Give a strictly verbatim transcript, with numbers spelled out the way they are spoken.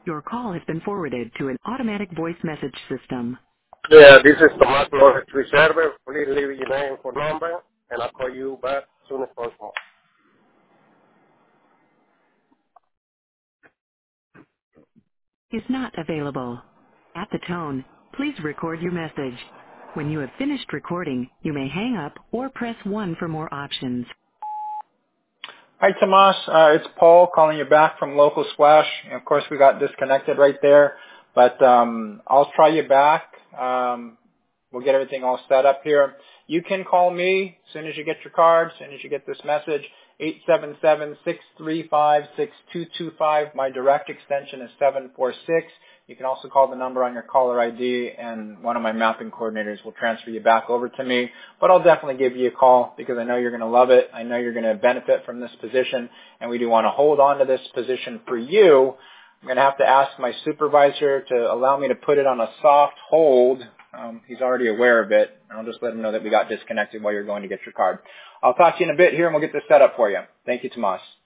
Your call has been forwarded to an automatic voice message system. Yeah, this is Tomas Flores Reserve. Please leave your name for number, and I'll call you back as soon as possible. Is not available. At the tone, please record your message. When you have finished recording, you may hang up or press one for more options. Hi, Tomas. Uh, it's Paul calling you back from Local Splash. And of course, we got disconnected right there, but um, I'll try you back. Um, we'll get everything all set up here. You can call me as soon as you get your card, as soon as you get this message, eight seven seven, six three five, six two two five. My direct extension is seven four six. You can also call the number on your caller I D, and one of my mapping coordinators will transfer you back over to me. But I'll definitely give you a call because I know you're going to love it. I know you're going to benefit from this position, and we do want to hold on to this position for you. I'm going to have to ask my supervisor to allow me to put it on a soft hold. Um, he's already aware of it. I'll just let him know that we got disconnected while you're going to get your card. I'll talk to you in a bit here, and we'll get this set up for you. Thank you, Tomas.